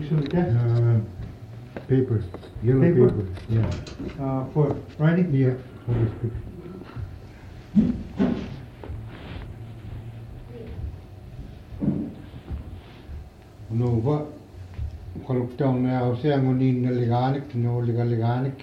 Paper, yellow paper. Yeah. For writing? Yeah, for this picture. Nova, kaluktaw na ako siya ngunin na liganik, liganik.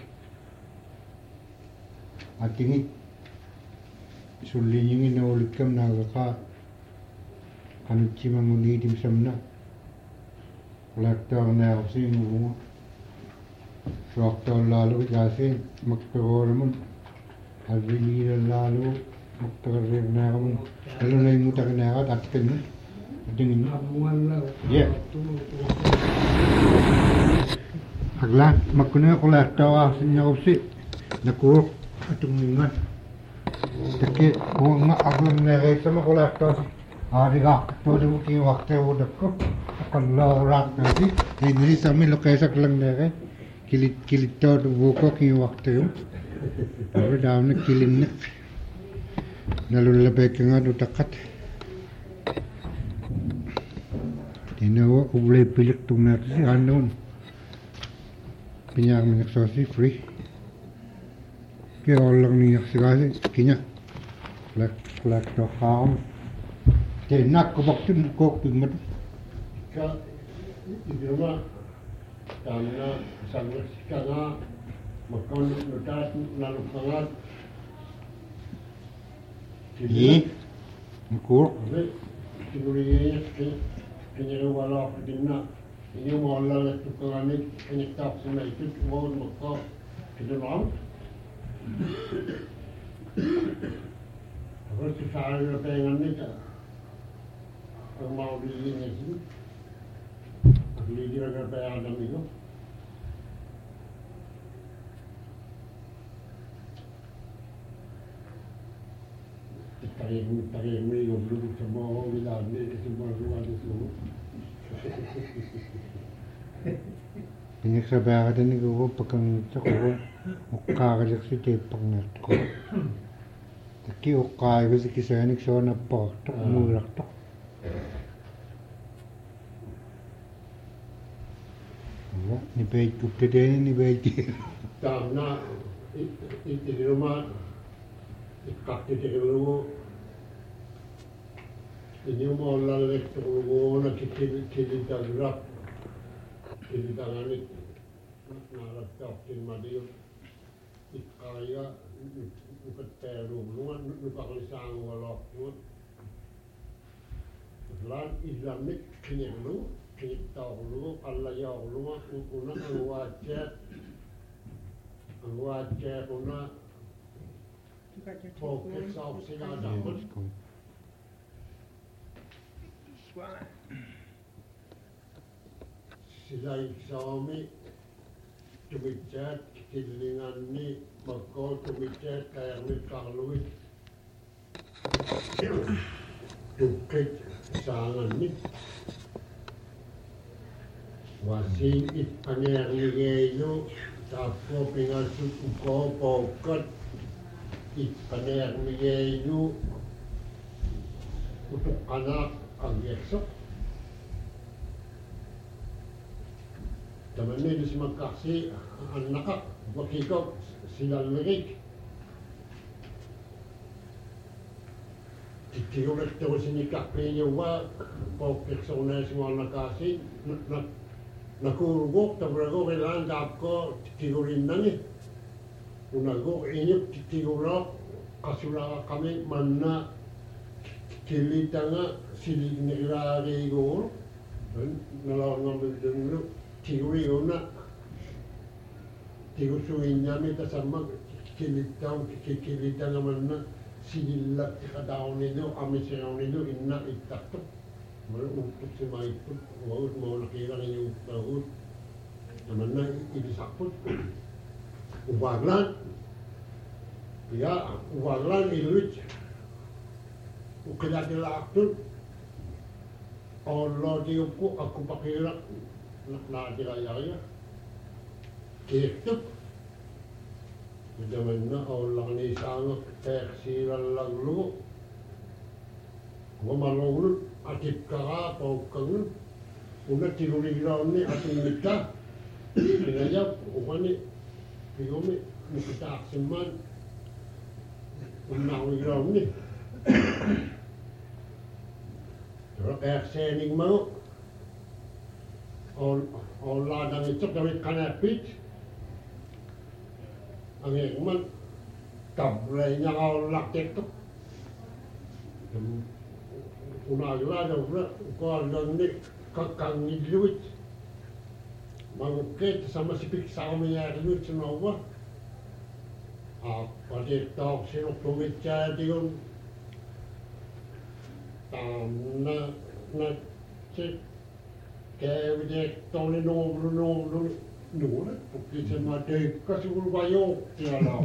At tingit, sulin yung inaulit kam na ka, kanut si mangunidim samna. Kaluktaw na ako siya ngumunga. Kaluktaw lalo kasi magpagor mo. Alvinira lalo, magpagor na ako mo. Lalo na yung mutak na ako, taktin mo. Tingin mo? Yeah. Aglan, magkuna ko lahat tawa sa inyo kasi nakurok atong mga. Taki, kung nga aglan na kayo sa mga lahat tawa. Ari ka, todo mo kayo wakta o dako. Akalaw rak na si. Eh, nari sa amin lokaisak lang na kayo. Kilit todo buko kayo wakta yun. Pero daw na kilin na. Nalulabay ka nga takat. Tinawa ko ulay pilik itong natin si Anon. Pinyang minaksosi, free. Kaya lang niyak si kasi, kinya. Flak to kaon. Kaya nak ko bakit ko pigmat. Ka, ito nga, tama sangat ka nga, makon nutas nalupangat. Eh, nakur. Okay, sigurinya kanya wala ko din na. Inyo mo lang at tukanganit, kanya tak sa may tut, mo makka, kinarang. Ako sa saan na pengan nita. Ang maulili niya siya. Ang lidi na kaya adam ito. Tarik mo yung blue sa mga wilayah ni sa mga luwa ni Sulu. Pinagsabi ka din ko pagkang sa ko. Ukakalik si Tepang na ko. Taki ukay ko si Kisanik siya na pa. Tok murak tok. Ni bait ko din ni bait. Tama na iti naman ikakitikilumo. Inyo mo lalek tulungo na kilitagrak. Kilitanganit naragtap din madiyo. Ikaya nukat pero luan nupakalisang walok luan. Lan Islamik kinyaglu kinitawlu allayawlu una ang wajah una fokus sa sila dapat. Sila iksami tumicat kilingan ni magkol tumicat kaya ni kahluit tukit sangan ni wasing ipaner ni gayo tapo pingasut ko pokat ipaner ni gayo untuk anak ang yesok. Taman ni di magkaksi ang anak wakikaw sila lirik. Tigulat to sinikak niya wa pokek sa una semua nakasi nakurugok tabrago kailangan dap ko tigurin na ni. Unago inyok tigulat kasula kami manna kilita nga silig na irari ko nalaw nga dulu tigurin ko na tigusuin namin kasama kilita nga manna silat kadaw nito kami siyaw nito inna itakto untuk si maiput wawud mau nakira ng bahud naman na ibisakput ubaglan ya ubaglan iluit ukilakila aktun Allah diyo ko aku pakira nakadilaya kektuk Zaman na Allah ni sangat tersiral laglu. Wamalul atip kara paukang una tirurigraonni atummitta pinajap umani pigomi mukita aksimman unnawigraonni Ersening mau on ladang itu kami kanapit angin man kabrenya on laktek tu unagla dong ko alonni kakang iluit manguket sama si piksa ya iluit senawa apa dia tok sinok tumitja diun na cek kayak dia tahun no porque se mate kasi ul bayo tiala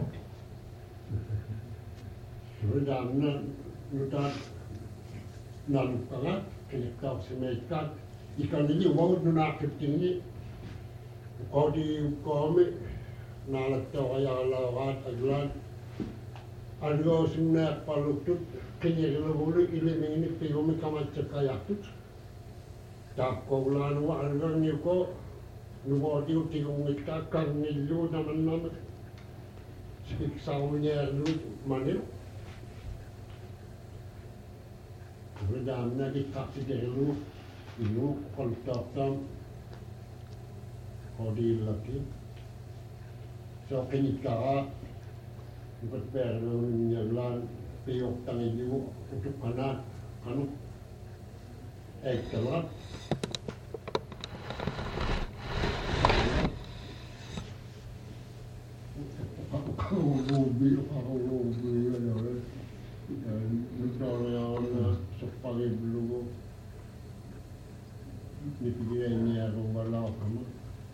sudah nuta nan kala kaya kau semekat ikan ini wau nuna ketinggi kau di kami nalat tawaya lawat aglan algo sunna palutut kenya lo ile ini pigomi kama cekayatut tak kau lalu algo ni ko nubo diu tingong itakang nilu naman speak saunya lu manil Redamna di taksi delu inu kontaktam kodi lagi so kenika berper nyaglan piyok tangi ju untuk anak anu telat Sepagi belum dipilihnya rumah kamu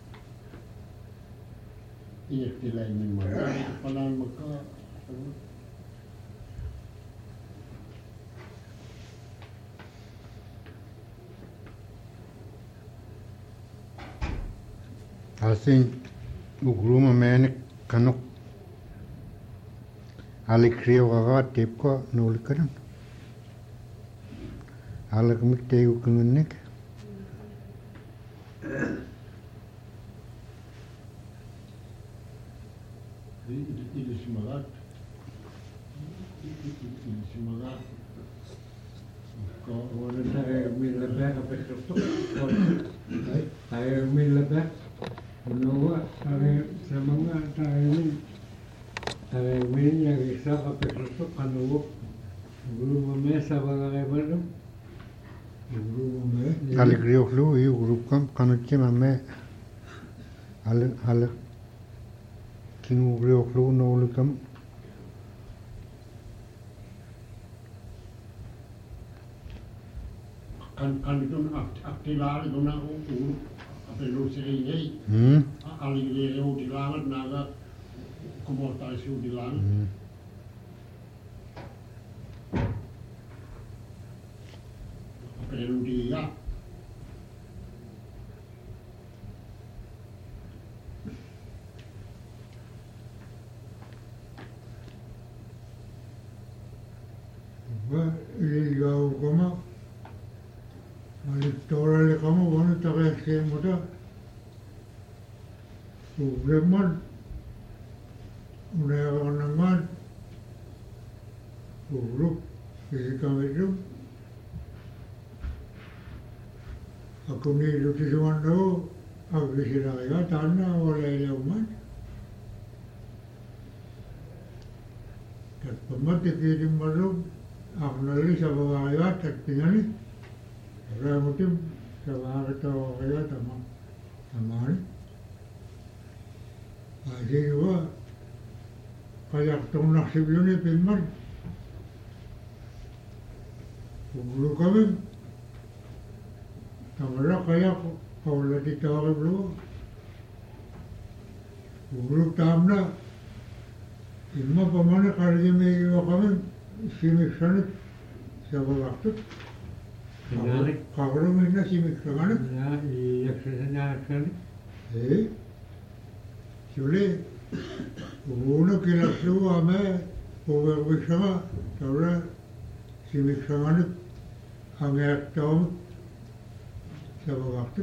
iya tidak ini mana panan maka Assim, o grupo menek kanok alikrio gaga tepko nulikaran alak mikteu kengenek ini semangat kau Orang saya milabak apa itu? Saya milabak. Menurut saya semangat saya yang kisah apa itu kanu belum mesa bagai mana? Belum mesa. alikrio flu e o grupo kam kanotche mame al kingu grio flu nulikam kan itu aktilar itu nak apa lu sering ali dia di langat naga komportasi di langat apa lu dia Ini jauh koma. Tora le kamu mana tak kaya muda. Ugleman, udah orang ugluk, fisika itu. Aku ni luti cuma tu, aku disiraya tanah oleh leuman. Tak pemat dikirim malu, aku nali sabah ayat tak tinggal. Orang mungkin sebab itu kaya tamar. Jadi juga kaya tong nasib ini pinman. Ulu kami tamara kaya kau lagi tahu belum. Ulu tamna imma pemana kali ini kami simik sana sebab waktu. Kalau mana sih mikroman? Ya, iya kerjanya kan. Jadi, uno kira semua ame, over bersama, kalau si mikroman, hanya tahu, sa waktu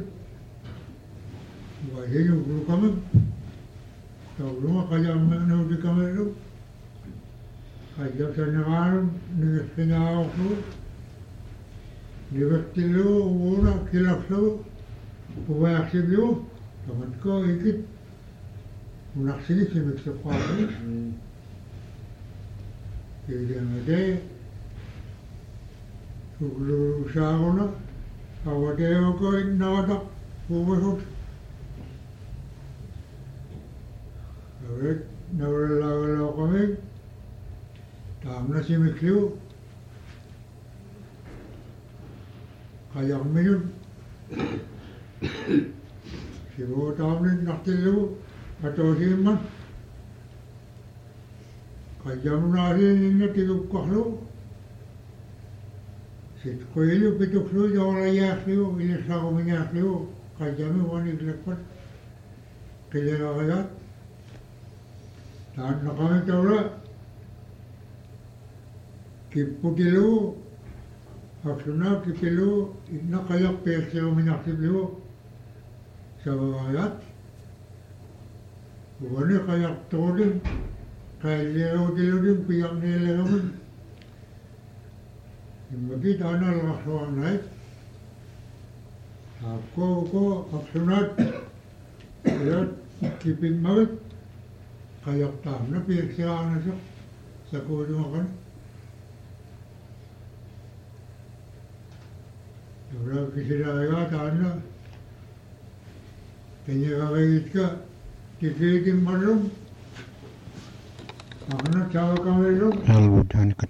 wajib guru kami tahu rumah kaya mana di kami itu kaya senang ni senang aku ni bertilu una kilap tu buat silu teman kau ikut unak sini sini sekolah jadi ada Sulu sauna, awalnya aku nada, buat awet nawala kami, tamna si miklu, kaya minum, si bawa tamni naktilu, atau si man, kaya menari ini tiga kahlu. Koilu pituk lu jauh ya lu, ini sahaja minyak lu, kajami wani lepas, kelihatan ayat, dan nak kami tahu lah, kipukilu, aksana kipilu, ini kayak percaya minyak lu, sahaja ayat, wani kayak toding, kayak lewat piang ni lewat. Bagi tanah langsung naik, aku sunat, lihat kipin maut, kayak tanah persiapan itu, sekolah makan. Orang kisah tanah, kenyang itu, kipin malam, mana cawa kami itu. Albudan kan.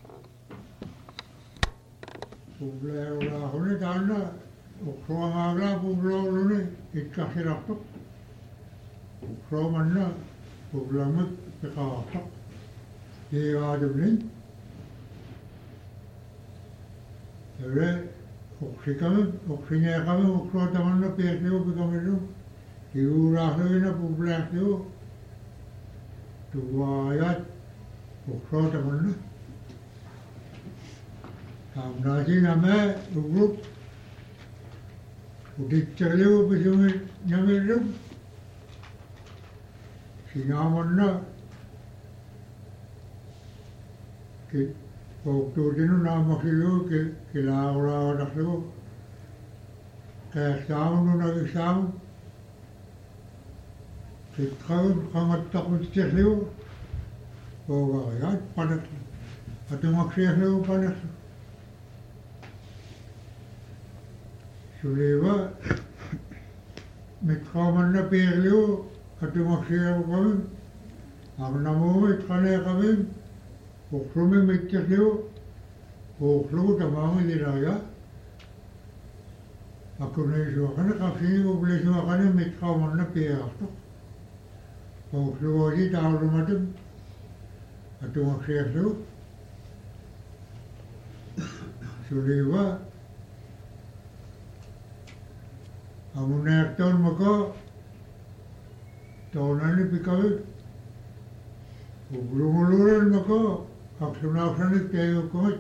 Pulau ni tanah, ukro agla pulau ni ikat sirak tu, ukro mana pulau mat pekawat, dia ada ni. Jadi uksinya kami ukro taman na piasio kami tu, diurah ni na pulau tu, dua ayat ukro taman na. Nasi nama grup, udah ceriu bersama nama grup, singaman na, ke waktu itu nama silu ke laura dah silu, ke sound na ke sound, ke kau kangat takut ceriu, oh ya panas, atau maksud silu panas. Suliwa, mitkaman na perlu, atau maksudnya kami, ang namu mitkane kami, ukhrumi mitkasliu, ukhru tamang diraya, aku ni suakan kasi ubli suakan mitkaman na perlu, ukhru aja tahu rumatim, atau maksudnya Suliwa. Amun naik tahun maka tahunan ini pikir, belum maka aksen ini kayu kuat,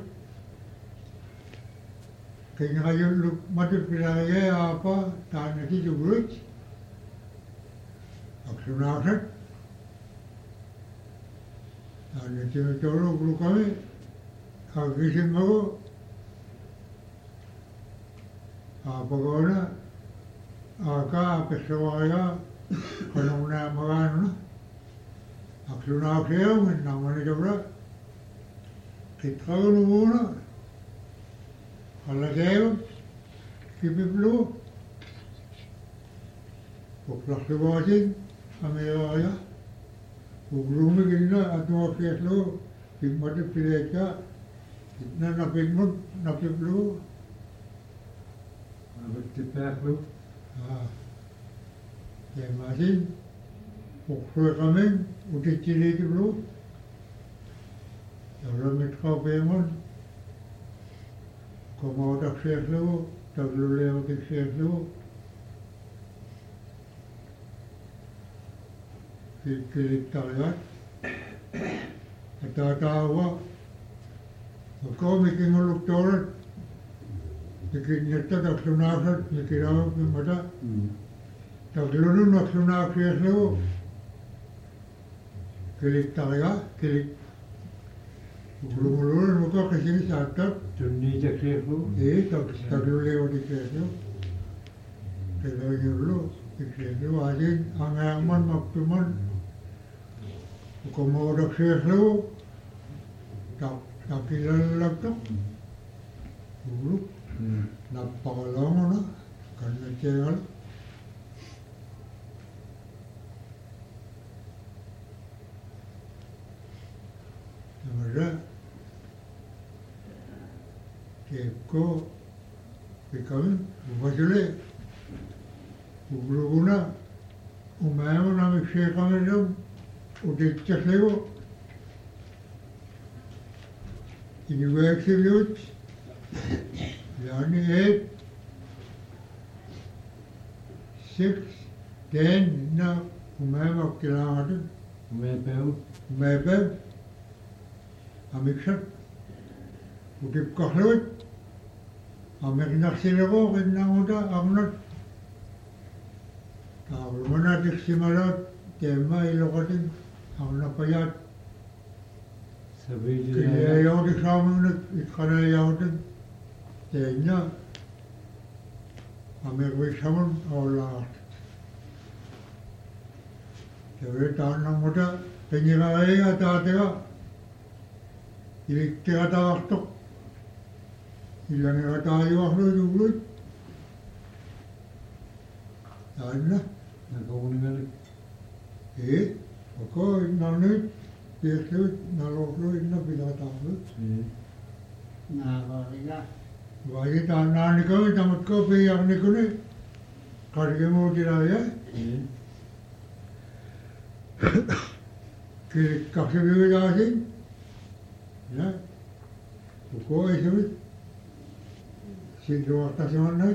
kayaknya kayu lu mati pilihnya apa tanah itu juga, aksen tanah itu kalau belum kami, agisin maka apa kau Aka pesawaya kalau nak makan, aku nak siapa nama ni coba, kita kalau mana, kalau siapa, kita perlu, bukan sebahagian, kami ayah, bukan mungkin atau siapa, kita ada pilihan, kita nak perlu, kita perlu. Ya masih, ukro kami udah ciri dulu, orang mitkau pengen, kau mau tak siap dulu, tak dulu lewat siap dulu, kilik taliat, kata apa, kau bikin muluk torat, Ikinetta taksunaksat nikirao mata taklunu naksunaksiaslu kilittaria kilit ulumulun muka kesini saatap Tunni taksiaslu. taklulewatiksiaslu telanyurlu iksiaslu asin angayaman maktuman ukomodaksiaslu takilalaktak ulu nappakalangana kannattegal namara kekko pikamin ubasule ugruguna umayama namikshekaminam uditchaslego University yani 8, 6, 10 na umema kilometer mepe amiksat utip kahlut amek naksilego kinanguta amnat taulmana tiksimalat tema ilokatin amna payat kaya yaudik samunat itkana yaudik Tenya amerwisamun olat. Jadi tanah muda penyerai ada tega, ini tega tak tok, ilang ada ayu ahlu juga, tanah. Aku nanti biasa naloklu ini bila tahu. Wajib tanah ni kau tamat kau yang ni kau ni kerja mau diraya. Kiri kasih beri jasi, ya. Kau itu siapa atas mana?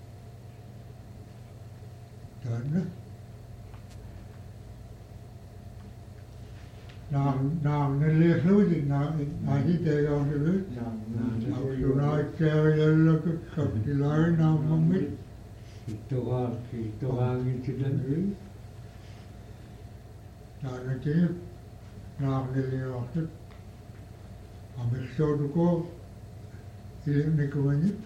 Tanah. Nam nilai seluruh nasi tega seluruh. Sunai cewek lelaki kapilai nam mungkin. Itu orang itu dan. Tanah ini nam nilai waktu. Ambil suatu ko ilim ni kumanit.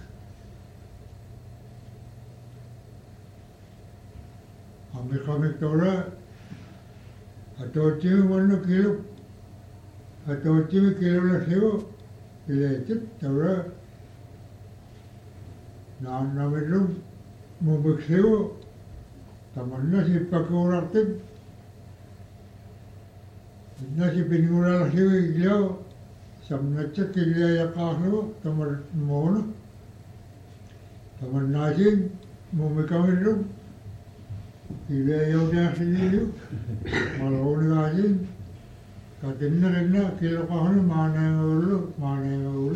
Ambil kami tora. Atau cewek mana kilo, atau cewek kilo lah sewa, ilecet, tahu nama itu mubek sewa, tamannya si pakai orang tu, nasi pinggul lah sewa gila, sambil cek gila ya kahlo, taman mana, taman nasi mubek kami itu. Ibe yang dah sini malu ni aja. Katanya kilo kahun mana ulu.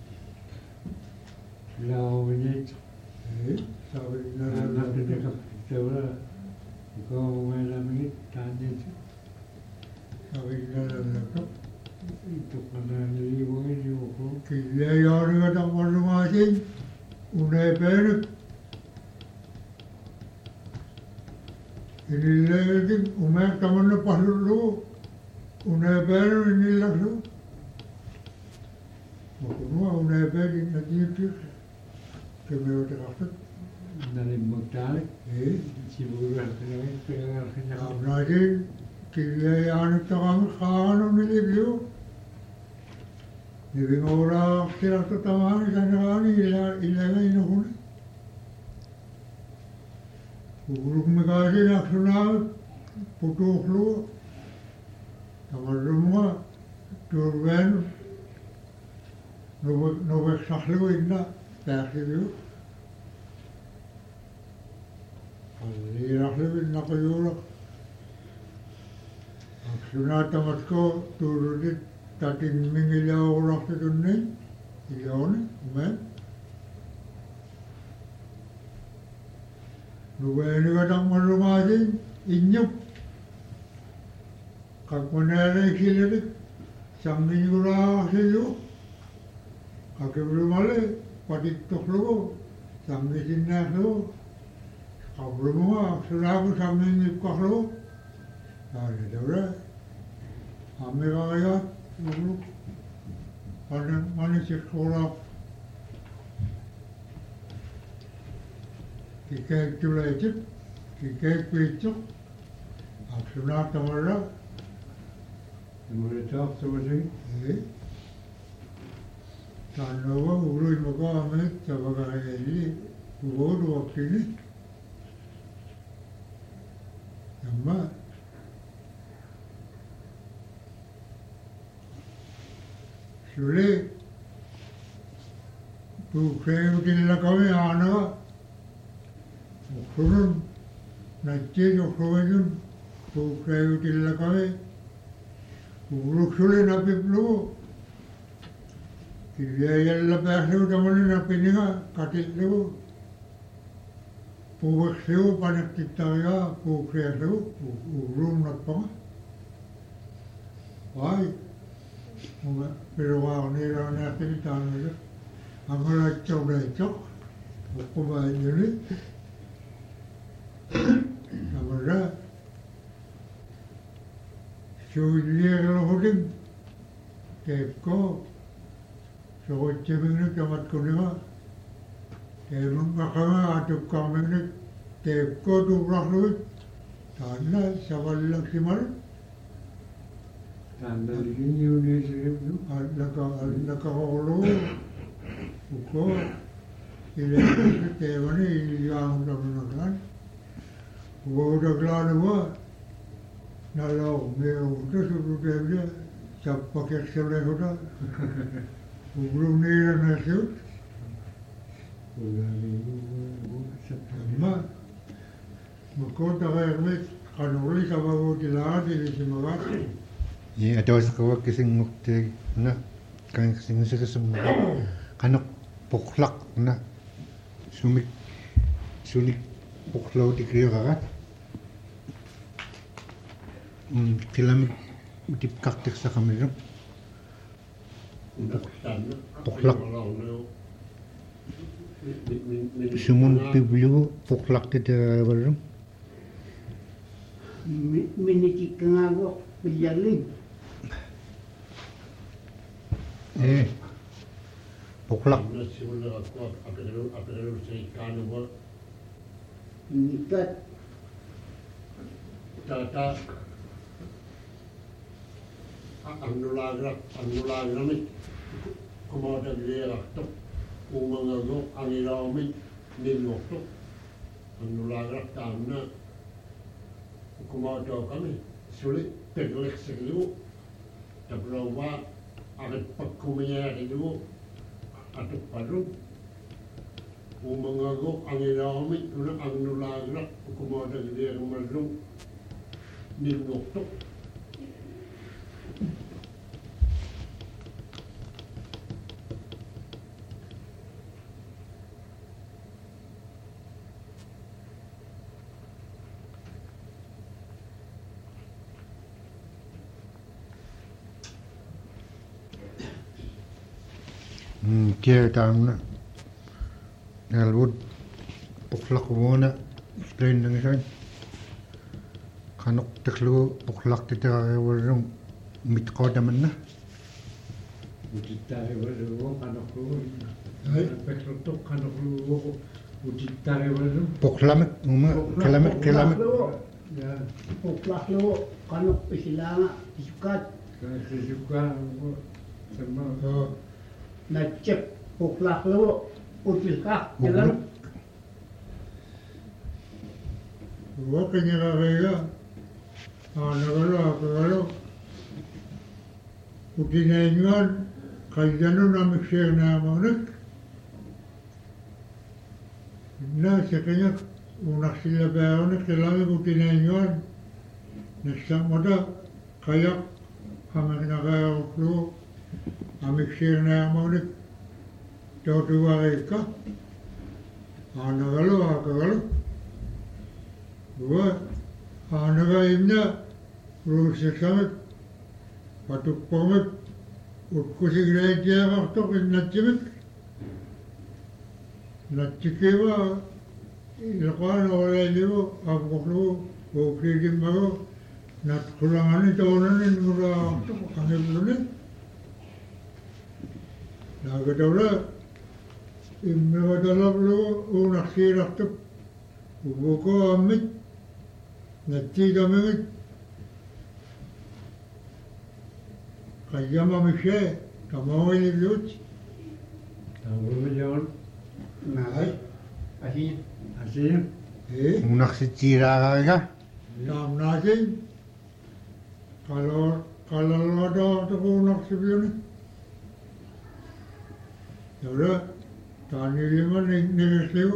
Lau ini. Sabi Anak dia kau kau malam ini tanya sabi nak. itu kerana ni boleh juga. Kilo yang ni kata malu aja. Unai perak. Ini lagi umat taman lepas dulu, unai baru ini lalu. Semua unai baru nanti itu, kemana terkait? Dari Mekah, Cibubur, kena. Nanti kita yang terang kawan ini dia, ni orang kira tu taman sana ni ilah ini pun. Uruk megasi nak sunal, putus lu, tamar rumah, turban, nobek sahlu inna, tak itu. Ali rahlu inna kayurak. Sunat tamat ko turunit tatin mengilau orang tu ni, ilau ni, umat. Luar ni kadang malu aja, inyuk. Kak mana ada kiri, sambil gula sih, kak belum malu, patik tu lu, Sammisinnaaslu qavrumua sulaagu samminnikkaqlu taale ammirariat ulu manisikkuula kikeek tuleetik kikeek piitsuk aksunaattamalla semmoinen tahtoisin. Tannoa ului makaame tabakaeli uvoduaksini Amma Suli puukseenutilla kami aanaga uksurun nattiin uksuvenun puukseenutilla kami uuluksuli napiplugu kirjaajalla pääsee tämmöinen napiniga katillu puuksiu panettittavia puuksiasu uulun nappama vai Mulla pirvaa niillä on nähtänyt taannoja. Amma laittaa leitto. Ukkuva yli. Samalla suuliella hodin. Teekko. Soittiminen kamat kunima. Teemun kakama atukkaaminen. Teekko tuurahluit. Taanna savallaksi mal. Tämmöinen juuri se Allaka olu uko ilmeisesti teevani jaantamanakaan. Vuodaglaanua näillä on uutta suruteviä sappakekselle hota. Uulu niillä näsyt. Mä kohtavermit kanuli savavuutilaati magat. Ja toisaalta vaikka singukti na kan singisakasum kanok poklak na sumik poklauti kriagarat kilamik tipkaktik sa kamirum poklak sumun piblu poklak tete warum Minikikkangago pijalin. poklak Nikat Tata annulagramit kumada lirakto umangago angilamit nilokto annulagrak tamna kumada kami sulit teglek selu tabrawa arit pagkumaya dulu atau paru umangago angilamit una annulagrak kumada lirakto nilokto kia tamna nalwood poklak wona strain nang san kanok teklu poklak tete warum mitqodamanna Utittare waru kanoklu. Petrotok kanoklu utittare waru. poklamek kelamek Ya, poklaklo kanok pisilanga isukat saya suka sama nacep poklaklo utilkak jalan Wakanya kaya nagalo Utinengan kaljanu namik siya na manak na sekanya unak sila bayaw kailangan utinengan nagsamada kayak hamak nagalo amik siya na manak Jodoh ka nagalo Dua nagaimnya rusak sangat patuk pamet utkusik raja waktu kenacimik Natchikiwa ilaqaan oleliu amqulu uukidimmagu natqulangani toonani nuraaqtu qangibluni naagadawla immigadalablu uunaqsiiraqtup ubuko ammit nattiidamigit qayyamamishe tamaoilivyut Tahu Nah, aslinya. Hasilnya Unaksitsiiraaga taamnaasin qalalaadaartuquunaqsivyuni yawla taanilima nigisligu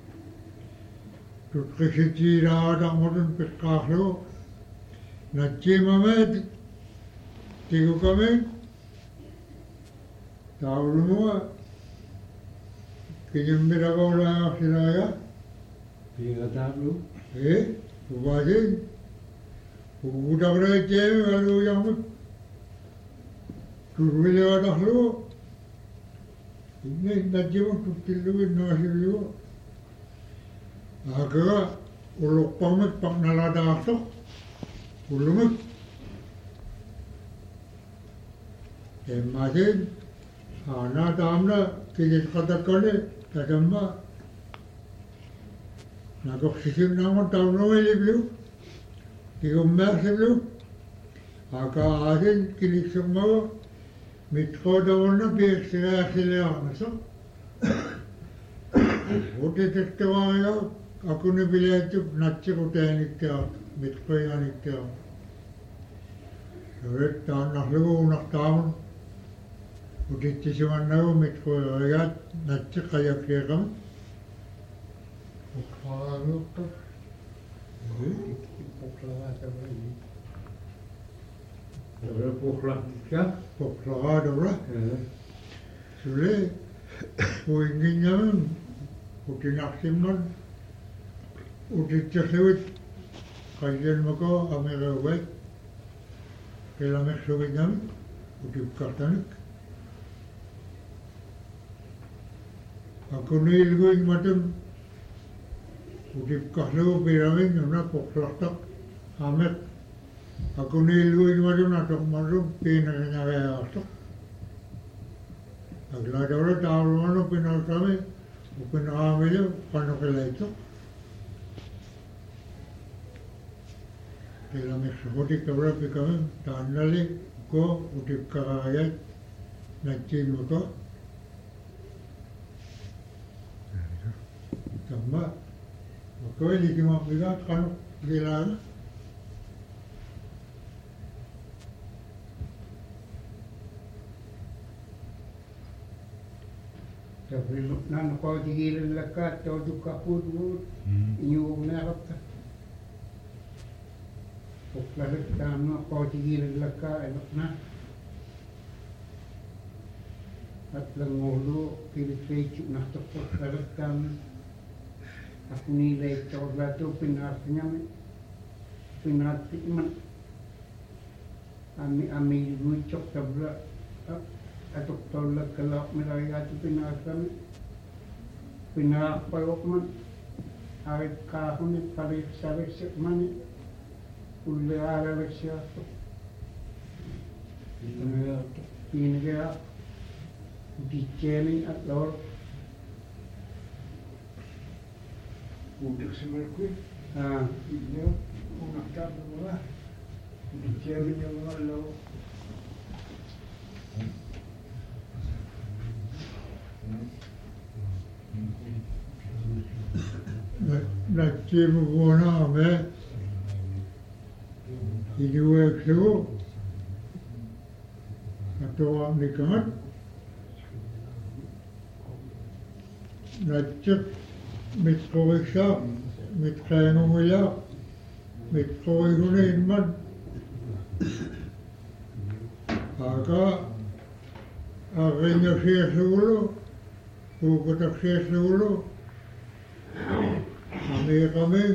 tutqisitsiiraadaqmutun piqqaaqlugu natsiimameet tigukameet taulumuga kijimmiraqaulaaqsilaaga Tiga tahun ubasin udaqreecheemi aluuyaqmut turvilewadaqlugu inne najjimu tuttillugu naasivligu aakaga uluqqarmut paqnaladaaqsoq ullumut emmasin aanaa taamna kijitqatakkale tatamma nakoqsisimnaangun taunumilivlu tigummeersivlu aka aasin kiliksummagu mitqoodavunna piiksireaksiliaqnaso utitettevaaga akuni bileettup natsiquteeniktiaq mitqoiganiktiaq soret taannaqlugu unaqtaamun utitsisimannagu mitqoigaat natsiqqajaksiiqam Uqlaagiuqtu Tahu puklah tiga. poqlaqaadavra sule uinginñamin utinaqsimman utitsasivit qayyanmako amiqiugat qilamiqsugiñamin utipkartanik akuniilguiñmatun utipqarlugu piramin una poqlaqtaq ameq akuniilguiñmatun atoqmarrum piinaqiñageaartoq aglaadavra taavlumanu pinaltami upinaqaamilu qanuqilaittoq qilamiqsuqutikavra pikamin taannali ko utipqaqaayat natsiimmako tamma makoilikimaqigaat qanuq gilaaga Tapi nan kau digirin lekat, kau juga pun inyung merata. Puklar tamu kau digirin lekat, elok na. At langolo pilih nak puklar tamu. Aku nilai coba tu pinarnya pinartiman. Ami lucu tabla. Atau tolak kelak mereka itu pinak payokman arit kahun ni parit sarik sekmani ulle ala leksya ini dia diceni atau udah semerkui ini unak tabla diceni yang lalu natsiimuguunaame ijueeksugu atoqaamnikangat natsiq mitqogisaaq mitqeenungilaaq mitqogiguni imman aka agriñasiasugulu uukutaksiasugulu amiiqamin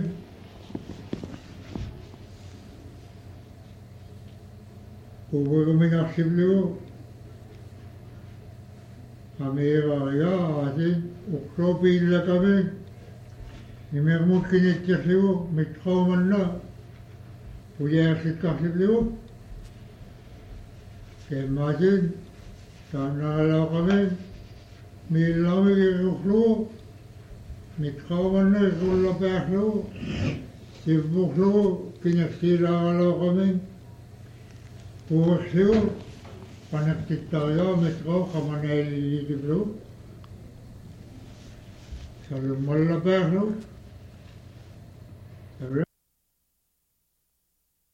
uvuiguminaqsivlugu Ameeraria asin uksopiilla kami nimermut kinittiasiu mitqaumanna ujaarsikkarsibliu kemmasin taannaalaqami miillaamikirruqlugu mitqaumanna isullapääslugu sivvuqlugu kinassiilaagalaqami uursiu paneqtittariaa mitqau qamanaililiitiplugu sallummallapääslugu